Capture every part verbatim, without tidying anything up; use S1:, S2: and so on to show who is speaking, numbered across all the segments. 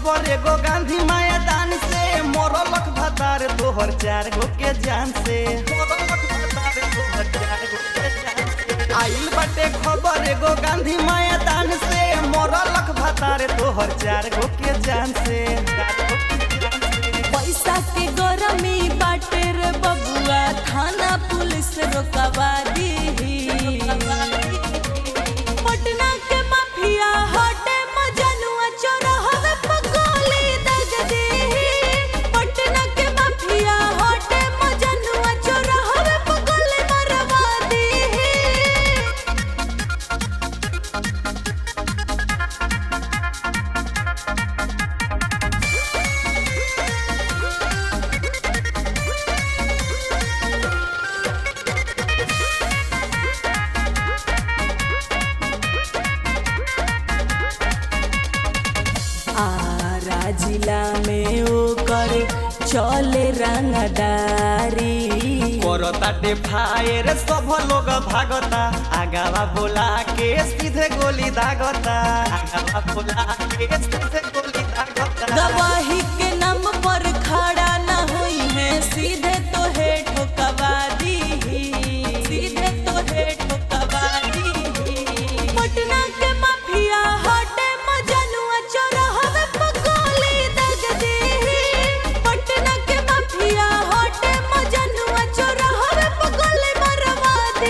S1: खबर एगो गांधी मैदान से मोरलक भतार तोहर चार गो के जान से मोरलक भतार तोहर चार गो के जान से आइल बाटे खबर एगो गांधी मैदान से मोरलक भतार तोहर चार गो के जान से
S2: पैसा के गरमी बाटे रे बबुआ थाना पुलिस रोकवा दी पटना के माफिया हटे मजनुआ चोरहवे पगोली दग दी पटना के माफिया हटे मजनुआ चोरहवे पगोली मरवा दी आरा जिला में ओकर चले रंगदारी
S1: करताटे फायर सब लोग भागता आगावा बोला के सीधे गोली दागता आगावा बोला के सीधे गोली दागता
S2: गवाही के नाम पर खड़ा न हुई है सीधे तो है ठोकवा दी सीधे तो है ठोकवा दी पटना के माफिया हटे मजनुआ चोरहवे पगोली दग दी पटना के माफिया हटे मजनुआ चोरहवे पगोली मरवा दी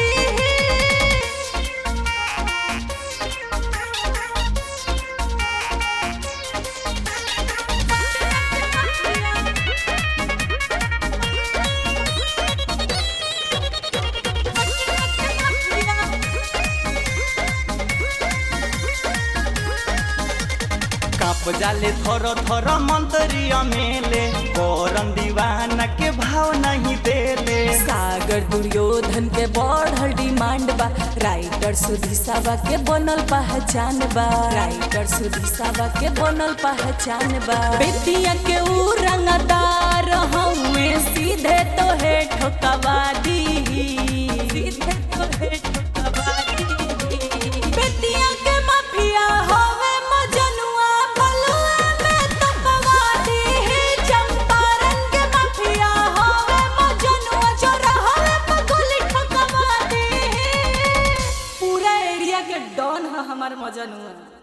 S1: काप जाले थोर थोर मंत्री अमेले करन दीवाना के भाव नहीं देले
S2: सागर दुर्योधन के बढ़ल डिमांड बा राइटर सुधीसावा के बनल पहचान बा राइटर सुधीसावा के बनल पहचान बा बेटिया के ऊ रंगदार हउए सीधे तो है ठोकवा दी सीधे तो है ठोकवा दी बेटिया के माफिया होवे मजनुआ बलुआ में तपवा दी चंपारण के माफिया होवे मजनुआ चोरहवे पगोली ठोकवा दी पूरा एरिया के डॉन है हमार मजनुआ।